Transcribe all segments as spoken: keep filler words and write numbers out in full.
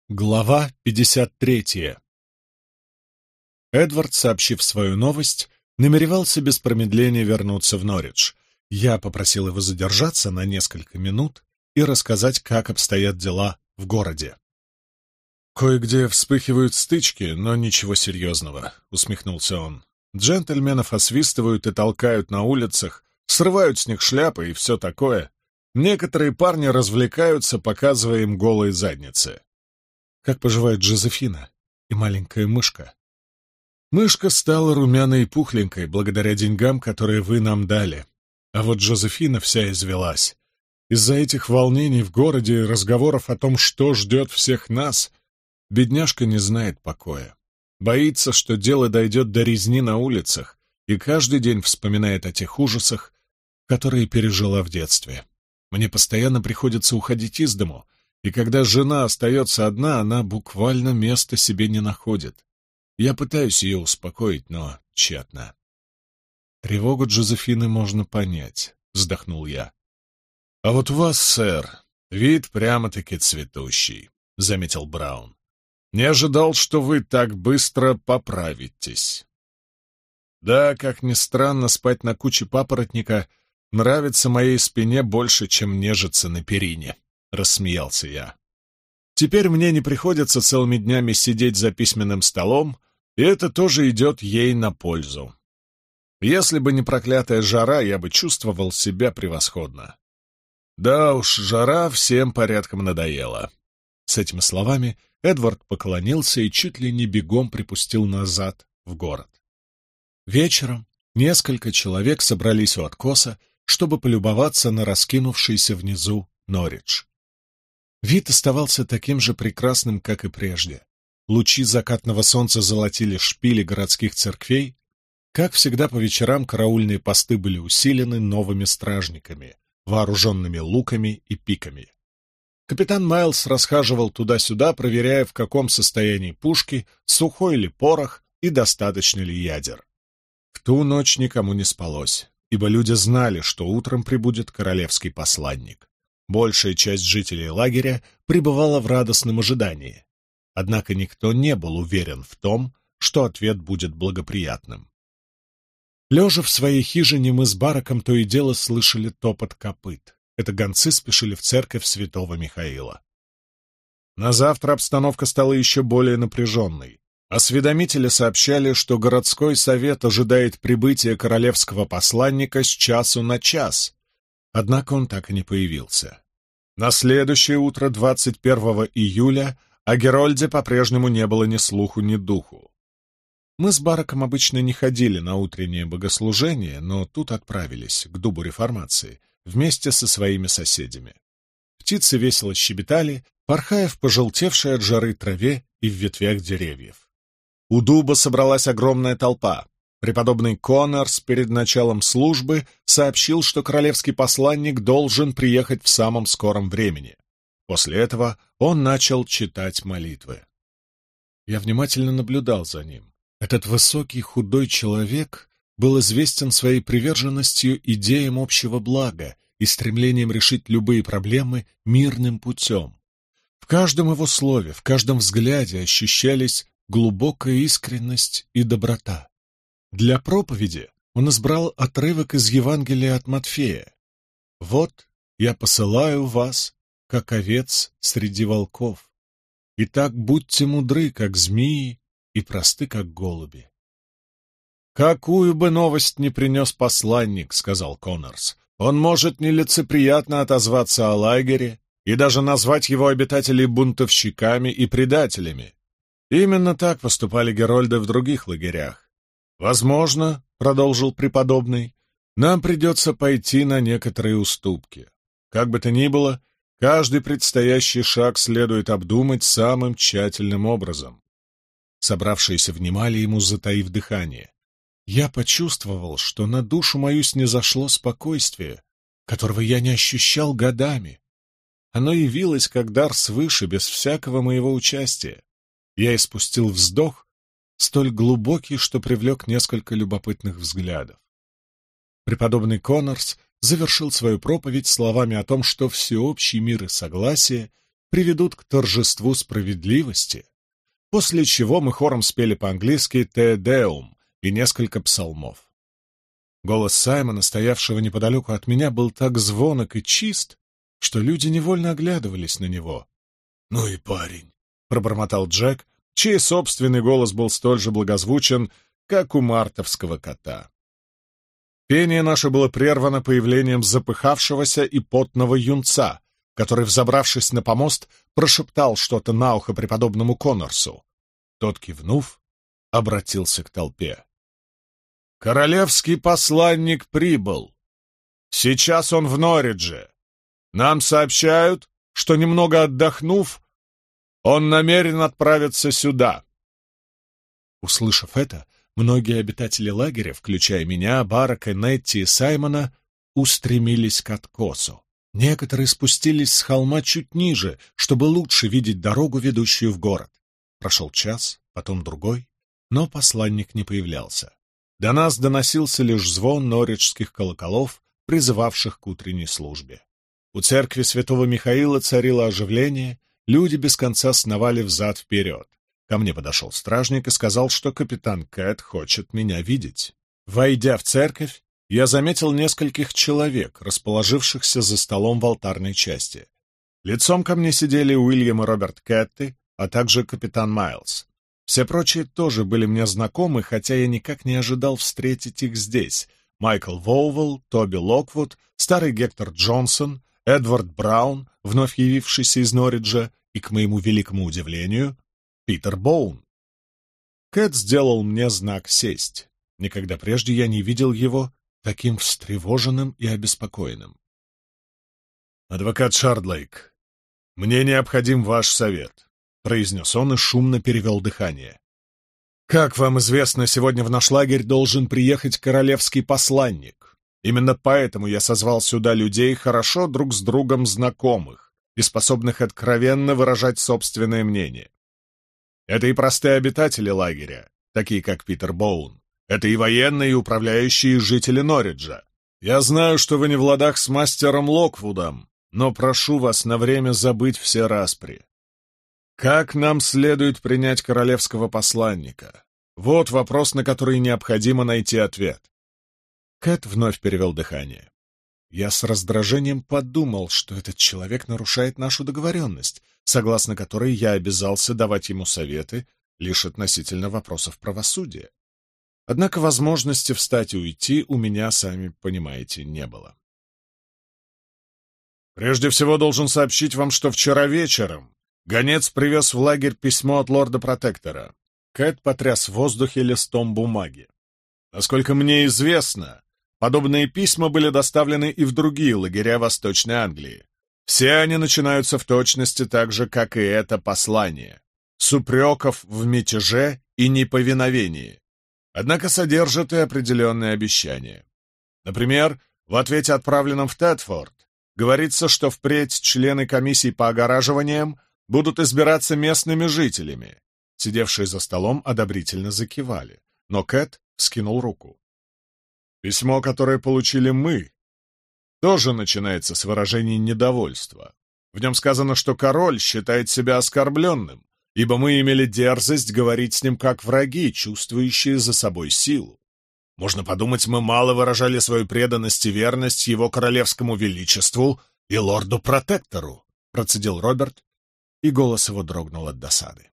Глава пятьдесят третья. Эдвард, сообщив свою новость, намеревался без промедления вернуться в Норридж. Я попросил его задержаться на несколько минут и рассказать, как обстоят дела в городе. «Кое-где вспыхивают стычки, но ничего серьезного», — усмехнулся он. «Джентльменов освистывают и толкают на улицах, срывают с них шляпы и все такое. Некоторые парни развлекаются, показывая им голые задницы». «Как поживает Джозефина и маленькая мышка?» «Мышка стала румяной и пухленькой благодаря деньгам, которые вы нам дали. А вот Джозефина вся извелась. Из-за этих волнений в городе и разговоров о том, что ждет всех нас, бедняжка не знает покоя. Боится, что дело дойдет до резни на улицах, и каждый день вспоминает о тех ужасах, которые пережила в детстве. Мне постоянно приходится уходить из дому, и когда жена остается одна, она буквально места себе не находит. Я пытаюсь ее успокоить, но тщетно. «Тревогу Джозефины можно понять», — вздохнул я. «А вот у вас, сэр, вид прямо-таки цветущий», — заметил Браун. «Не ожидал, что вы так быстро поправитесь». «Да, как ни странно, спать на куче папоротника нравится моей спине больше, чем нежиться на перине», — рассмеялся я. «Теперь мне не приходится целыми днями сидеть за письменным столом, и это тоже идет ей на пользу. Если бы не проклятая жара, я бы чувствовал себя превосходно. Да уж, жара всем порядком надоела». С этими словами Эдвард поклонился и чуть ли не бегом припустил назад в город. Вечером несколько человек собрались у откоса, чтобы полюбоваться на раскинувшийся внизу Норридж. Вид оставался таким же прекрасным, как и прежде. Лучи закатного солнца золотили шпили городских церквей. Как всегда, по вечерам караульные посты были усилены новыми стражниками, вооруженными луками и пиками. Капитан Майлз расхаживал туда-сюда, проверяя, в каком состоянии пушки, сухой ли порох и достаточно ли ядер. В ту ночь никому не спалось, ибо люди знали, что утром прибудет королевский посланник. Большая часть жителей лагеря пребывала в радостном ожидании. Однако никто не был уверен в том, что ответ будет благоприятным. Лежа в своей хижине, мы с Бараком то и дело слышали топот копыт. Это гонцы спешили в церковь святого Михаила. На завтра обстановка стала еще более напряженной. Осведомители сообщали, что городской совет ожидает прибытия королевского посланника с часу на час. Однако он так и не появился. На следующее утро, двадцать первого июля, о Герольде по-прежнему не было ни слуху, ни духу. Мы с Бараком обычно не ходили на утреннее богослужение, но тут отправились к дубу реформации вместе со своими соседями. Птицы весело щебетали, порхая в пожелтевшей от жары траве и в ветвях деревьев. У дуба собралась огромная толпа. Преподобный Коннорс перед началом службы сообщил, что королевский посланник должен приехать в самом скором времени. После этого он начал читать молитвы. Я внимательно наблюдал за ним. Этот высокий худой человек был известен своей приверженностью идеям общего блага и стремлением решить любые проблемы мирным путем. В каждом его слове, в каждом взгляде ощущались глубокая искренность и доброта. Для проповеди он избрал отрывок из Евангелия от Матфея. «Вот я посылаю вас, как овец среди волков. Итак, будьте мудры, как змеи, и просты, как голуби». «Какую бы новость ни принес посланник, — сказал Коннорс, — он может нелицеприятно отозваться о лагере и даже назвать его обитателей бунтовщиками и предателями. Именно так поступали герольды в других лагерях. Возможно, — продолжил преподобный, — нам придется пойти на некоторые уступки. Как бы то ни было, каждый предстоящий шаг следует обдумать самым тщательным образом». Собравшиеся внимали ему, затаив дыхание. Я почувствовал, что на душу мою снизошло спокойствие, которого я не ощущал годами. Оно явилось как дар свыше, без всякого моего участия. Я испустил вздох, столь глубокий, что привлек несколько любопытных взглядов. Преподобный Коннорс завершил свою проповедь словами о том, что всеобщий мир и согласие приведут к торжеству справедливости, после чего мы хором спели по-английски «Те Деум» и несколько псалмов. Голос Саймона, стоявшего неподалеку от меня, был так звонок и чист, что люди невольно оглядывались на него. «Ну и парень!» — пробормотал Джек, чей собственный голос был столь же благозвучен, как у мартовского кота. Пение наше было прервано появлением запыхавшегося и потного юнца, который, взобравшись на помост, прошептал что-то на ухо преподобному Коннорсу. Тот, кивнув, обратился к толпе. «Королевский посланник прибыл. Сейчас он в Норридже. Нам сообщают, что, немного отдохнув, он намерен отправиться сюда». Услышав это, многие обитатели лагеря, включая меня, Барака, Нетти и Саймона, устремились к откосу. Некоторые спустились с холма чуть ниже, чтобы лучше видеть дорогу, ведущую в город. Прошел час, потом другой, но посланник не появлялся. До нас доносился лишь звон норриджских колоколов, призывавших к утренней службе. У церкви святого Михаила царило оживление, люди без конца сновали взад-вперед. Ко мне подошел стражник и сказал, что капитан Кэт хочет меня видеть. Войдя в церковь, я заметил нескольких человек, расположившихся за столом в алтарной части. Лицом ко мне сидели Уильям и Роберт Кэтты, а также капитан Майлз. Все прочие тоже были мне знакомы, хотя я никак не ожидал встретить их здесь. Майкл Воувелл, Тоби Локвуд, старый Гектор Джонсон, Эдвард Браун, вновь явившийся из Норриджа, и, к моему великому удивлению, Питер Боун. Кэт сделал мне знак сесть. Никогда прежде я не видел его таким встревоженным и обеспокоенным. «Адвокат Шардлейк, мне необходим ваш совет», — произнес он и шумно перевел дыхание. «Как вам известно, сегодня в наш лагерь должен приехать королевский посланник. Именно поэтому я созвал сюда людей, хорошо друг с другом знакомых и способных откровенно выражать собственное мнение. Это и простые обитатели лагеря, такие как Питер Боун. Это и военные, и управляющие жители Норриджа. Я знаю, что вы не в ладах с мастером Локвудом, но прошу вас на время забыть все распри. Как нам следует принять королевского посланника? Вот вопрос, на который необходимо найти ответ». Кэт вновь перевел дыхание. Я с раздражением подумал, что этот человек нарушает нашу договоренность, согласно которой я обязался давать ему советы лишь относительно вопросов правосудия. Однако возможности встать и уйти у меня, сами понимаете, не было. «Прежде всего должен сообщить вам, что вчера вечером гонец привез в лагерь письмо от лорда-протектора». Кэт потряс в воздухе листом бумаги. «Насколько мне известно, подобные письма были доставлены и в другие лагеря Восточной Англии. Все они начинаются в точности так же, как и это послание, с упреков в мятеже и неповиновении, однако содержат и определенные обещания. Например, в ответе, отправленном в Тетфорд, говорится, что впредь члены комиссий по огораживаниям будут избираться местными жителями. Сидевшие за столом одобрительно закивали, но Кэт вскинул руку. Письмо, которое получили мы, тоже начинается с выражений недовольства. В нем сказано, что король считает себя оскорбленным, ибо мы имели дерзость говорить с ним как враги, чувствующие за собой силу. Можно подумать, мы мало выражали свою преданность и верность его королевскому величеству и лорду-протектору, процедил Роберт, и голос его дрогнул от досады.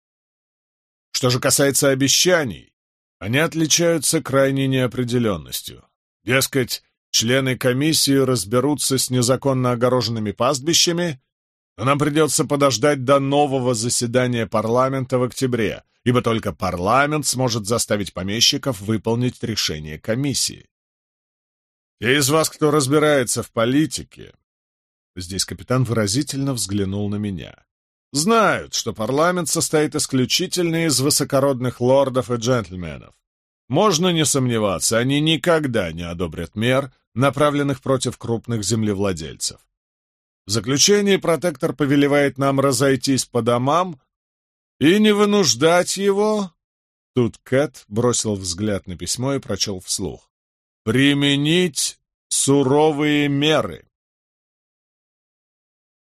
Что же касается обещаний, они отличаются крайней неопределенностью. Дескать, члены комиссии разберутся с незаконно огороженными пастбищами, но нам придется подождать до нового заседания парламента в октябре, ибо только парламент сможет заставить помещиков выполнить решение комиссии. Те из вас, кто разбирается в политике, здесь капитан выразительно взглянул на меня, знают, что парламент состоит исключительно из высокородных лордов и джентльменов. Можно не сомневаться, они никогда не одобрят мер, направленных против крупных землевладельцев. В заключение протектор повелевает нам разойтись по домам и не вынуждать его. Тут Кэт бросил взгляд на письмо и прочел вслух. Применить суровые меры.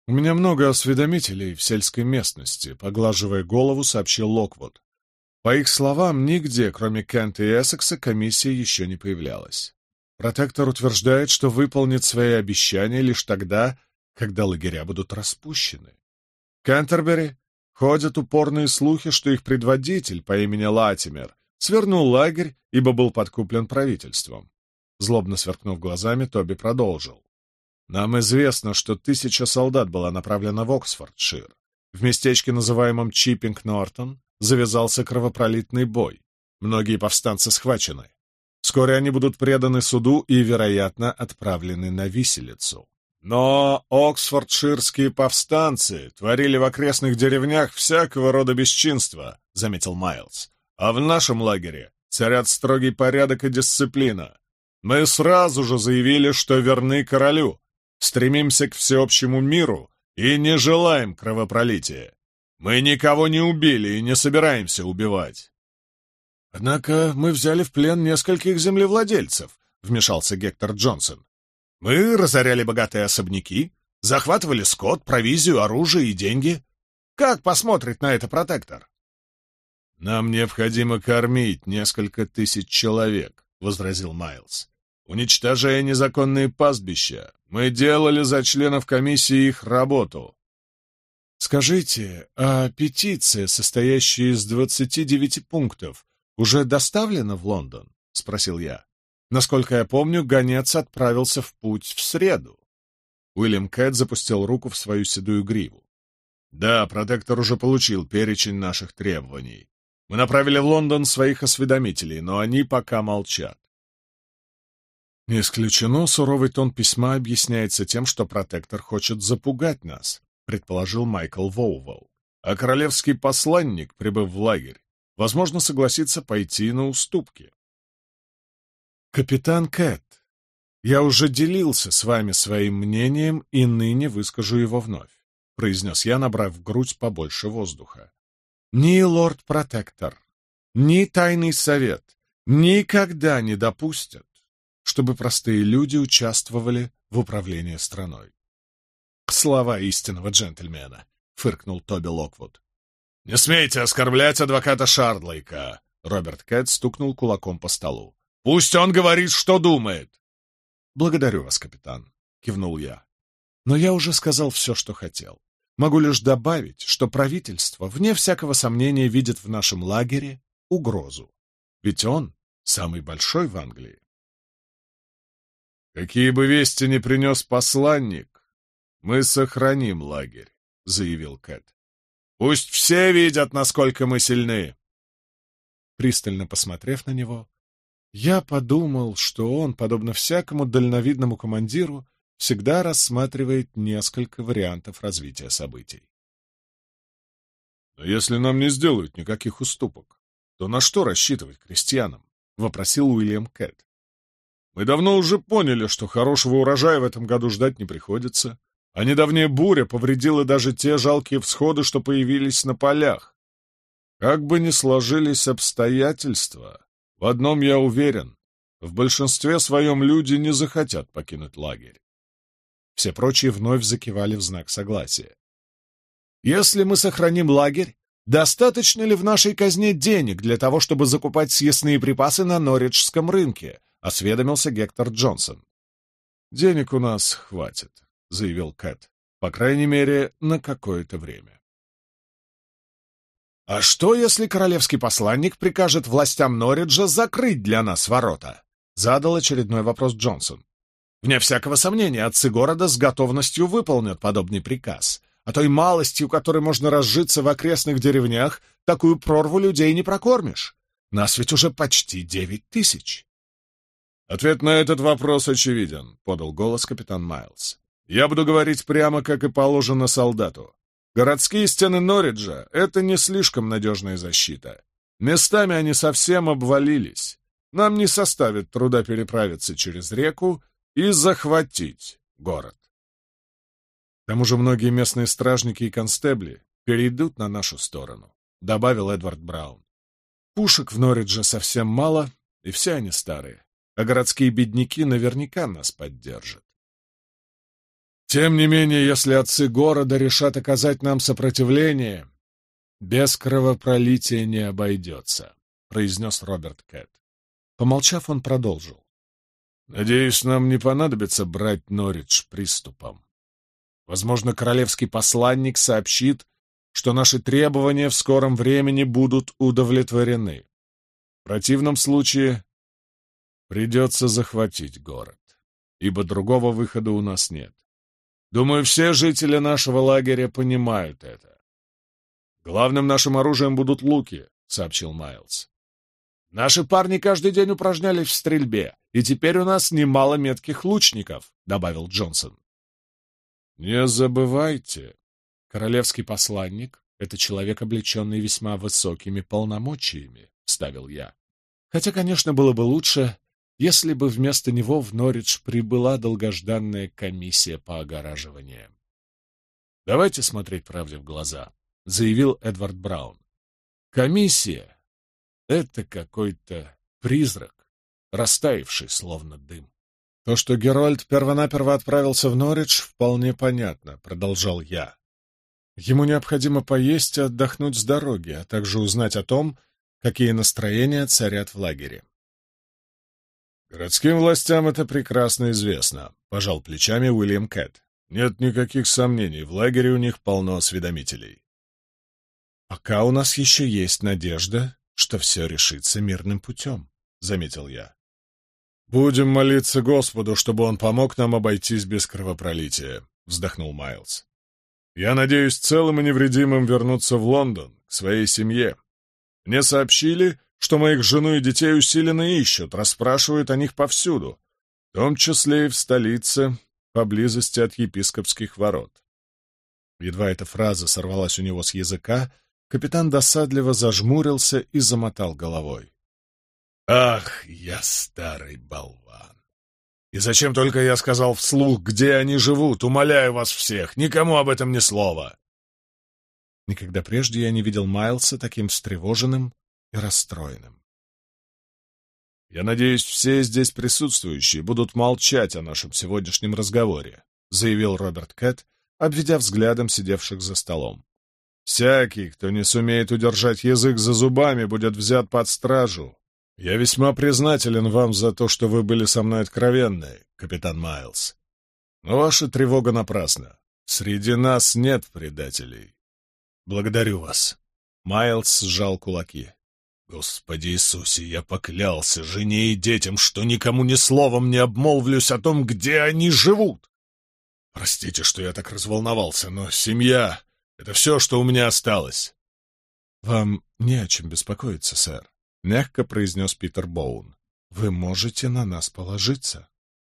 «У меня много осведомителей в сельской местности», — поглаживая голову, сообщил Локвуд. По их словам, нигде, кроме Кента и Эссекса, комиссия еще не появлялась. Протектор утверждает, что выполнит свои обещания лишь тогда, когда лагеря будут распущены. В Кентербери ходят упорные слухи, что их предводитель по имени Латимер свернул лагерь, ибо был подкуплен правительством. Злобно сверкнув глазами, Тоби продолжил. «Нам известно, что тысяча солдат была направлена в Оксфордшир. В местечке, называемом Чиппинг-Нортон, завязался кровопролитный бой. Многие повстанцы схвачены. Вскоре они будут преданы суду и, вероятно, отправлены на виселицу. Но оксфордширские повстанцы творили в окрестных деревнях всякого рода бесчинства», — заметил Майлз. «А в нашем лагере царят строгий порядок и дисциплина. Мы сразу же заявили, что верны королю, стремимся к всеобщему миру и не желаем кровопролития. Мы никого не убили и не собираемся убивать». «Однако мы взяли в плен нескольких землевладельцев», — вмешался Гектор Джонсон. «Мы разоряли богатые особняки, захватывали скот, провизию, оружие и деньги. Как посмотрит на это протектор?» «Нам необходимо кормить несколько тысяч человек», — возразил Майлз. «Уничтожая незаконные пастбища, мы делали за членов комиссии их работу». «Скажите, а петиция, состоящая из двадцати девяти пунктов, уже доставлена в Лондон?» — спросил я. «Насколько я помню, гонец отправился в путь в среду». Уильям Кэт запустил руку в свою седую гриву. «Да, протектор уже получил перечень наших требований. Мы направили в Лондон своих осведомителей, но они пока молчат». «Не исключено, суровый тон письма объясняется тем, что протектор хочет запугать нас», — предположил Майкл Воувелл. «А королевский посланник, прибыв в лагерь, возможно, согласится пойти на уступки». «Капитан Кэт, я уже делился с вами своим мнением и ныне выскажу его вновь», — произнес я, набрав в грудь побольше воздуха. «Ни лорд-протектор, ни тайный совет никогда не допустят, чтобы простые люди участвовали в управлении страной». «Слова истинного джентльмена», — фыркнул Тоби Локвуд. «Не смейте оскорблять адвоката Шардлейка!» Роберт Кэт стукнул кулаком по столу. «Пусть он говорит, что думает!» «Благодарю вас, капитан», — кивнул я. «Но я уже сказал все, что хотел. Могу лишь добавить, что правительство, вне всякого сомнения, видит в нашем лагере угрозу. Ведь он самый большой в Англии». «Какие бы вести ни принес посланник, мы сохраним лагерь», — заявил Кэт. «Пусть все видят, насколько мы сильны». Пристально посмотрев на него, я подумал, что он, подобно всякому дальновидному командиру, всегда рассматривает несколько вариантов развития событий. «Но если нам не сделают никаких уступок, то на что рассчитывать крестьянам?» — вопросил Уильям Кэт. «Мы давно уже поняли, что хорошего урожая в этом году ждать не приходится, а недавняя буря повредила даже те жалкие всходы, что появились на полях. Как бы ни сложились обстоятельства, в одном я уверен, в большинстве своем люди не захотят покинуть лагерь». Все прочие вновь закивали в знак согласия. «Если мы сохраним лагерь, достаточно ли в нашей казне денег для того, чтобы закупать съестные припасы на Норриджском рынке?» — осведомился Гектор Джонсон. «Денег у нас хватит», — заявил Кэт. «По крайней мере, на какое-то время». «А что, если королевский посланник прикажет властям Норриджа закрыть для нас ворота?» — задал очередной вопрос Джонсон. «Вне всякого сомнения, отцы города с готовностью выполнят подобный приказ. А той малостью, которой можно разжиться в окрестных деревнях, такую прорву людей не прокормишь. Нас ведь уже почти девять тысяч». «Ответ на этот вопрос очевиден», — подал голос капитан Майлз. «Я буду говорить прямо, как и положено солдату. Городские стены Норриджа — это не слишком надежная защита. Местами они совсем обвалились. Нам не составит труда переправиться через реку и захватить город. К тому же многие местные стражники и констебли перейдут на нашу сторону», — добавил Эдвард Браун. «Пушек в Норридже совсем мало, и все они старые, а городские бедняки наверняка нас поддержат». Тем не менее, если отцы города решат оказать нам сопротивление, без кровопролития не обойдется, — произнес Роберт Кэт. Помолчав, он продолжил. Надеюсь, нам не понадобится брать Норридж приступом. Возможно, королевский посланник сообщит, что наши требования в скором времени будут удовлетворены. В противном случае придется захватить город, ибо другого выхода у нас нет. Думаю, все жители нашего лагеря понимают это. Главным нашим оружием будут луки, — сообщил Майлз. Наши парни каждый день упражнялись в стрельбе, и теперь у нас немало метких лучников, — добавил Джонсон. Не забывайте, королевский посланник — это человек, облеченный весьма высокими полномочиями, — вставил я. Хотя, конечно, было бы лучше, если бы вместо него в Норридж прибыла долгожданная комиссия по огораживанию. «Давайте смотреть правде в глаза», — заявил Эдвард Браун. «Комиссия — это какой-то призрак, растаявший словно дым». «То, что Герольд первонаперво отправился в Норридж, вполне понятно», — продолжал я. «Ему необходимо поесть и отдохнуть с дороги, а также узнать о том, какие настроения царят в лагере». «Городским властям это прекрасно известно», — пожал плечами Уильям Кэт. «Нет никаких сомнений, в лагере у них полно осведомителей». «Пока у нас еще есть надежда, что все решится мирным путем», — заметил я. «Будем молиться Господу, чтобы он помог нам обойтись без кровопролития», — вздохнул Майлз. «Я надеюсь целым и невредимым вернуться в Лондон, к своей семье. Мне сообщили, что моих жену и детей усиленно ищут, расспрашивают о них повсюду, в том числе и в столице, поблизости от епископских ворот». Едва эта фраза сорвалась у него с языка, капитан досадливо зажмурился и замотал головой. «Ах, я старый болван! И зачем только я сказал вслух, где они живут? Умоляю вас всех, никому об этом ни слова!» Никогда прежде я не видел Майлса таким встревоженным и расстроенным. «Я надеюсь, все здесь присутствующие будут молчать о нашем сегодняшнем разговоре», — заявил Роберт Кэт, обведя взглядом сидевших за столом. «Всякий, кто не сумеет удержать язык за зубами, будет взят под стражу. Я весьма признателен вам за то, что вы были со мной откровенны, капитан Майлз. Но ваша тревога напрасна. Среди нас нет предателей. Благодарю вас». Майлз сжал кулаки. «Господи Иисусе, я поклялся жене и детям, что никому ни словом не обмолвлюсь о том, где они живут. Простите, что я так разволновался, но семья — это все, что у меня осталось». «Вам не о чем беспокоиться, сэр», — мягко произнес Питер Боун. «Вы можете на нас положиться».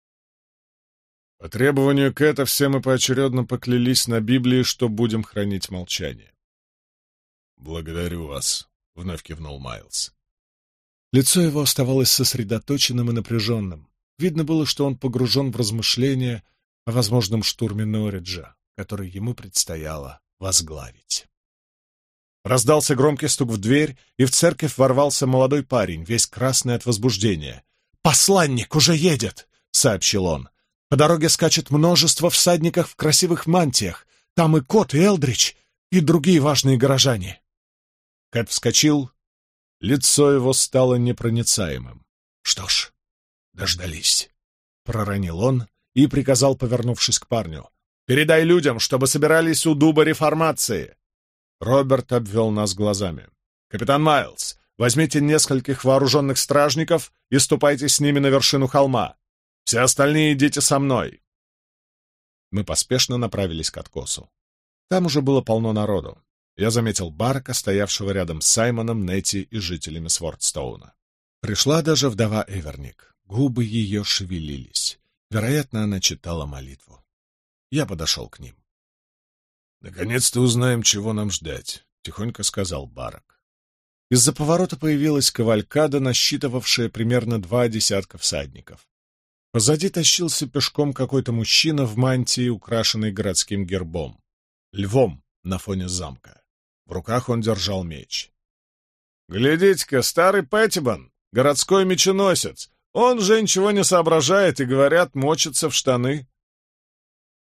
По требованию Кэта все мы поочередно поклялись на Библии, что будем хранить молчание. «Благодарю вас», — вновь кивнул Майлз. Лицо его оставалось сосредоточенным и напряженным. Видно было, что он погружен в размышления о возможном штурме Норриджа, который ему предстояло возглавить. Раздался громкий стук в дверь, и в церковь ворвался молодой парень, весь красный от возбуждения. «Посланник уже едет!» — сообщил он. «По дороге скачет множество всадников в красивых мантиях. Там и Кот, и Элдрич, и другие важные горожане». Кэт вскочил. Лицо его стало непроницаемым. «Что ж, дождались», — проронил он и приказал, повернувшись к парню. «Передай людям, чтобы собирались у дуба реформации». Роберт обвел нас глазами. «Капитан Майлз, возьмите нескольких вооруженных стражников и ступайте с ними на вершину холма. Все остальные идите со мной». Мы поспешно направились к откосу. Там уже было полно народу. Я заметил Барка, стоявшего рядом с Саймоном, Нетти и жителями Свордстоуна. Пришла даже вдова Эверник. Губы ее шевелились. Вероятно, она читала молитву. Я подошел к ним. «Наконец-то узнаем, чего нам ждать», — тихонько сказал Барак. Из-за поворота появилась кавалькада, насчитывавшая примерно два десятка всадников. Позади тащился пешком какой-то мужчина в мантии, украшенной городским гербом — львом на фоне замка. В руках он держал меч. «Глядите-ка, старый Петтибон, городской меченосец! Он же ничего не соображает и, говорят, мочится в штаны».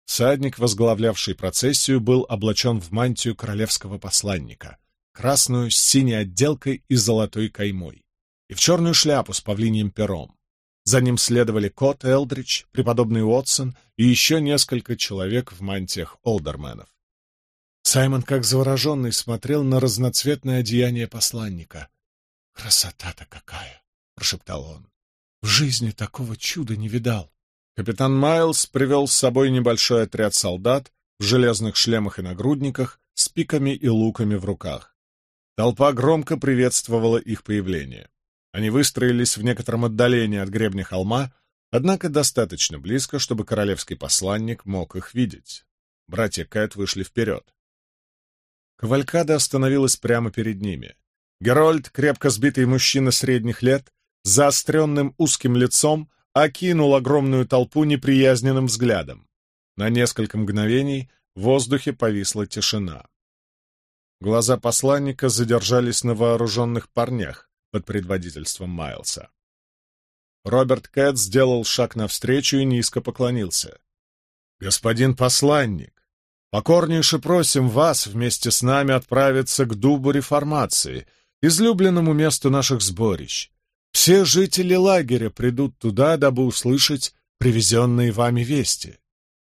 Всадник, возглавлявший процессию, был облачен в мантию королевского посланника, красную с синей отделкой и золотой каймой, и в черную шляпу с павлиньим пером. За ним следовали Кот Элдрич, преподобный Уотсон и еще несколько человек в мантиях олдерменов. Саймон, как завороженный, смотрел на разноцветное одеяние посланника. «Красота-то какая!» — прошептал он. «В жизни такого чуда не видал». Капитан Майлз привел с собой небольшой отряд солдат в железных шлемах и нагрудниках с пиками и луками в руках. Толпа громко приветствовала их появление. Они выстроились в некотором отдалении от гребня холма, однако достаточно близко, чтобы королевский посланник мог их видеть. Братья Кэт вышли вперед. Кавалькада остановилась прямо перед ними. Герольд, крепко сбитый мужчина средних лет, с заостренным узким лицом, окинул огромную толпу неприязненным взглядом. На несколько мгновений в воздухе повисла тишина. Глаза посланника задержались на вооруженных парнях под предводительством Майлса. Роберт Кэт сделал шаг навстречу и низко поклонился. «Господин посланник, покорнейше просим вас вместе с нами отправиться к Дубу Реформации, излюбленному месту наших сборищ. Все жители лагеря придут туда, дабы услышать привезенные вами вести».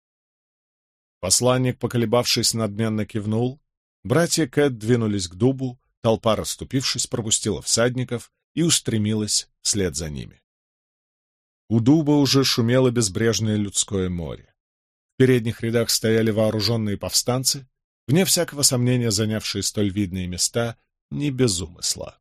Посланник, поколебавшись, надменно кивнул. Братья Кэт двинулись к дубу, толпа, расступившись, пропустила всадников и устремилась вслед за ними. У дуба уже шумело безбрежное людское море. В передних рядах стояли вооруженные повстанцы, вне всякого сомнения занявшие столь видные места не без умысла.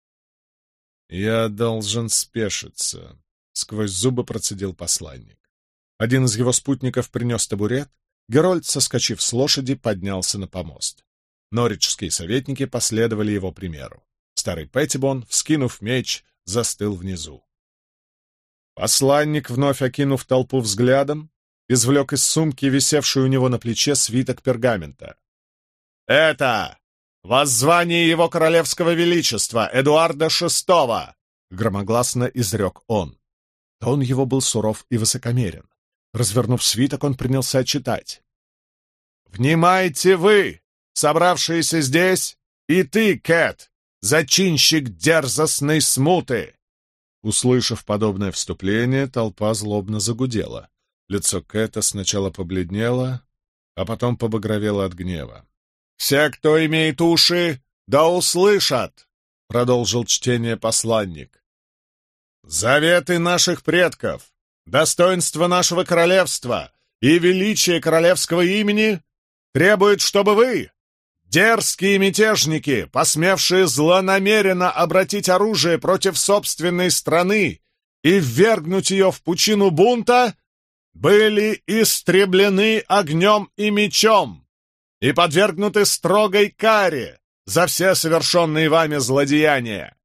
«Я должен спешиться», — сквозь зубы процедил посланник. Один из его спутников принес табурет, Герольд, соскочив с лошади, поднялся на помост. Норриджские советники последовали его примеру. Старый Петтибон, вскинув меч, застыл внизу. Посланник, вновь окинув толпу взглядом, извлек из сумки, висевшую у него на плече, свиток пергамента. «Это воззвание его королевского величества Эдуарда шестого!» — громогласно изрек он. Тон его был суров и высокомерен. Развернув свиток, он принялся читать. «Внимайте вы, собравшиеся здесь, и ты, Кэт, зачинщик дерзостной смуты!» Услышав подобное вступление, толпа злобно загудела. Лицо Кэта сначала побледнело, а потом побагровело от гнева. «Все, кто имеет уши, да услышат!» — продолжил чтение посланник. «Заветы наших предков, достоинство нашего королевства и величие королевского имени требуют, чтобы вы, дерзкие мятежники, посмевшие злонамеренно обратить оружие против собственной страны и ввергнуть ее в пучину бунта, были истреблены огнем и мечом и подвергнуты строгой каре за все совершенные вами злодеяния.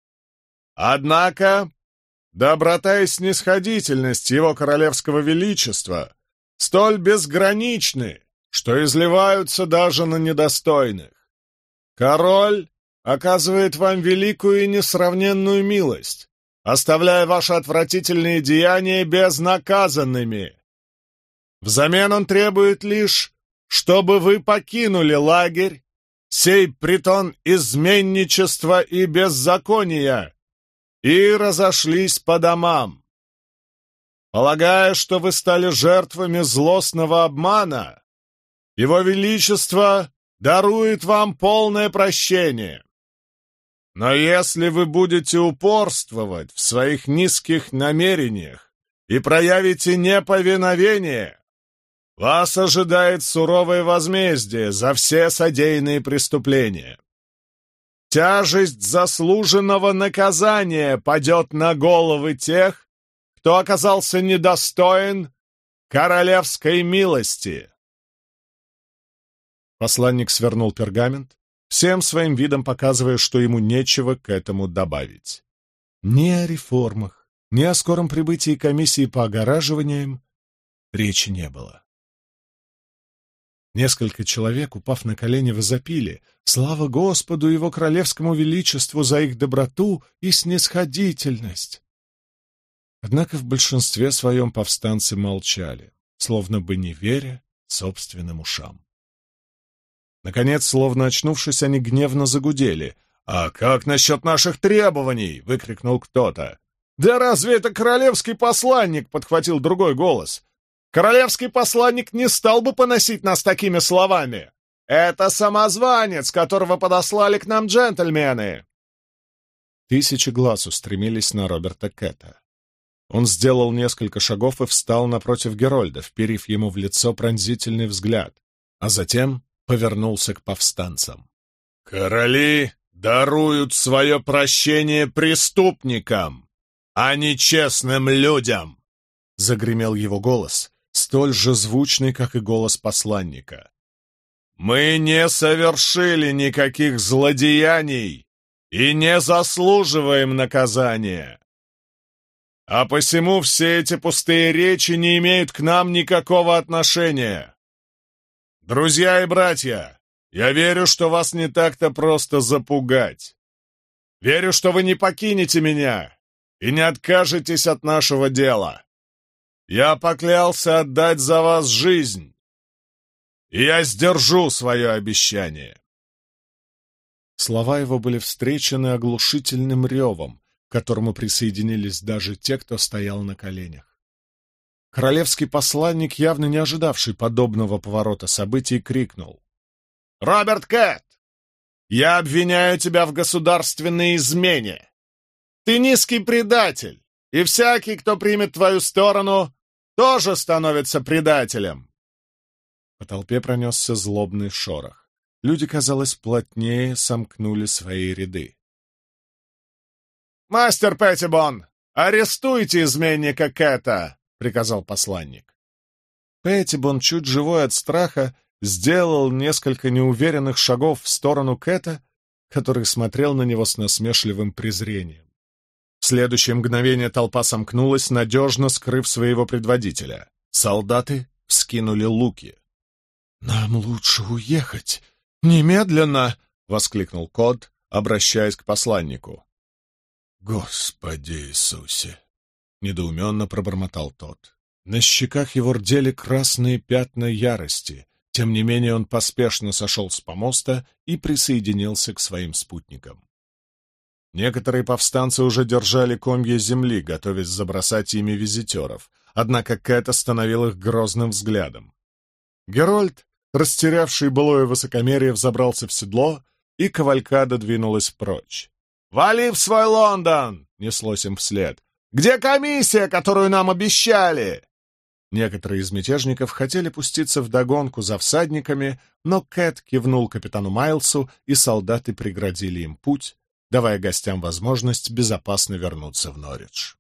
Однако доброта и снисходительность его королевского величества столь безграничны, что изливаются даже на недостойных. Король оказывает вам великую и несравненную милость, оставляя ваши отвратительные деяния безнаказанными. Взамен он требует лишь, чтобы вы покинули лагерь, сей притон изменничества и беззакония, и разошлись по домам. Полагая, что вы стали жертвами злостного обмана, Его Величество дарует вам полное прощение. Но если вы будете упорствовать в своих низких намерениях и проявите неповиновение, вас ожидает суровое возмездие за все содеянные преступления. Тяжесть заслуженного наказания падет на головы тех, кто оказался недостоин королевской милости». Посланник свернул пергамент, всем своим видом показывая, что ему нечего к этому добавить. Ни о реформах, ни о скором прибытии комиссии по огораживаниям речи не было. Несколько человек, упав на колени, возопили: «Слава Господу и Его Королевскому Величеству за их доброту и снисходительность!» Однако в большинстве своем повстанцы молчали, словно бы не веря собственным ушам. Наконец, словно очнувшись, они гневно загудели. «А как насчет наших требований?» — выкрикнул кто-то. «Да разве это королевский посланник?» — подхватил другой голос. «Королевский посланник не стал бы поносить нас такими словами! Это самозванец, которого подослали к нам джентльмены!» Тысячи глаз устремились на Роберта Кэта. Он сделал несколько шагов и встал напротив Герольда, вперив ему в лицо пронзительный взгляд, а затем повернулся к повстанцам. «Короли даруют свое прощение преступникам, а не честным людям!» — загремел его голос, столь же звучный, как и голос посланника. «Мы не совершили никаких злодеяний и не заслуживаем наказания. А посему все эти пустые речи не имеют к нам никакого отношения. Друзья и братья, я верю, что вас не так-то просто запугать. Верю, что вы не покинете меня и не откажетесь от нашего дела. Я поклялся отдать за вас жизнь, и я сдержу свое обещание». Слова его были встречены оглушительным ревом, к которому присоединились даже те, кто стоял на коленях. Королевский посланник, явно не ожидавший подобного поворота событий, крикнул: «Роберт Кэт, я обвиняю тебя в государственной измене! Ты низкий предатель, и всякий, кто примет твою сторону, тоже становится предателем!» По толпе пронесся злобный шорох. Люди, казалось, плотнее сомкнули свои ряды. «Мастер Петтибон, арестуйте изменника Кэта!» — приказал посланник. Петтибон, чуть живой от страха, сделал несколько неуверенных шагов в сторону Кэта, который смотрел на него с насмешливым презрением. В следующее мгновение толпа сомкнулась, надежно скрыв своего предводителя. Солдаты вскинули луки. «Нам лучше уехать! Немедленно!» — воскликнул Код, обращаясь к посланнику. «Господи Иисусе!» — недоуменно пробормотал тот. На щеках его рдели красные пятна ярости. Тем не менее он поспешно сошел с помоста и присоединился к своим спутникам. Некоторые повстанцы уже держали комья земли, готовясь забросать ими визитеров, однако Кэт остановил их грозным взглядом. Герольд, растерявший былое высокомерие, взобрался в седло, и кавалькада двинулась прочь. «Вали в свой Лондон!» — неслось им вслед. «Где комиссия, которую нам обещали?» Некоторые из мятежников хотели пуститься вдогонку за всадниками, но Кэт кивнул капитану Майлсу, и солдаты преградили им путь, давая гостям возможность безопасно вернуться в Норвич.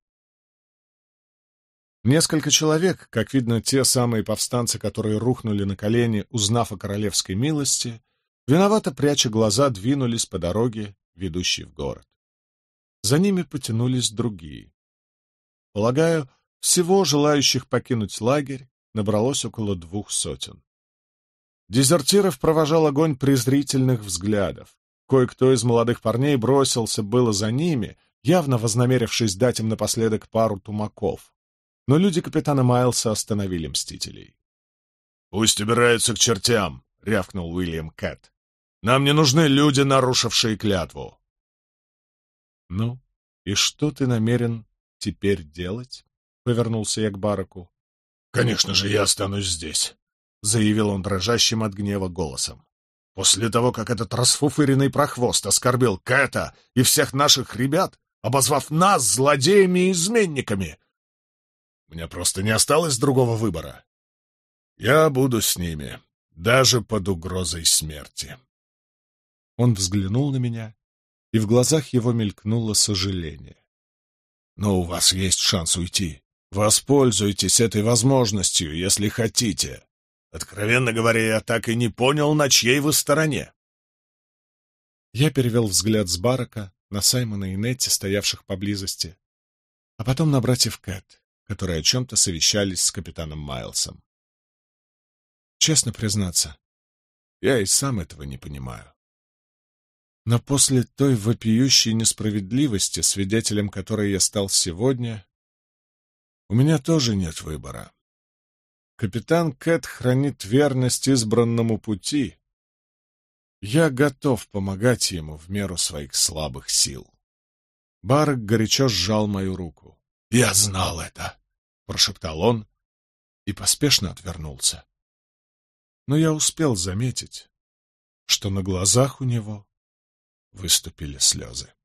Несколько человек, как видно, те самые повстанцы, которые рухнули на колени, узнав о королевской милости, виновато пряча глаза, двинулись по дороге, ведущей в город. За ними потянулись другие. Полагаю, всего желающих покинуть лагерь набралось около двух сотен. Дезертиров провожал огонь презрительных взглядов. Кое-кто из молодых парней бросился было за ними, явно вознамерившись дать им напоследок пару тумаков. Но люди капитана Майлса остановили мстителей. «Пусть убираются к чертям!» — рявкнул Уильям Кэт. «Нам не нужны люди, нарушившие клятву!» «Ну, и что ты намерен теперь делать?» — повернулся я к Бараку. «Конечно же, я останусь здесь», — заявил он дрожащим от гнева голосом. «После того, как этот расфуфыренный прохвост оскорбил Кэта и всех наших ребят, обозвав нас злодеями и изменниками, у меня просто не осталось другого выбора. Я буду с ними, даже под угрозой смерти». Он взглянул на меня, и в глазах его мелькнуло сожаление. «Но у вас есть шанс уйти. Воспользуйтесь этой возможностью, если хотите. Откровенно говоря, я так и не понял, на чьей вы стороне». Я перевел взгляд с Барака на Саймона и Нетти, стоявших поблизости, а потом на братьев Кэт, которые о чем-то совещались с капитаном Майлсом. Честно признаться, я и сам этого не понимаю. Но после той вопиющей несправедливости, свидетелем которой я стал сегодня, у меня тоже нет выбора. Капитан Кэт хранит верность избранному пути. Я готов помогать ему в меру своих слабых сил. Барак горячо сжал мою руку. «Я знал это!» — прошептал он и поспешно отвернулся. Но я успел заметить, что на глазах у него выступили слезы.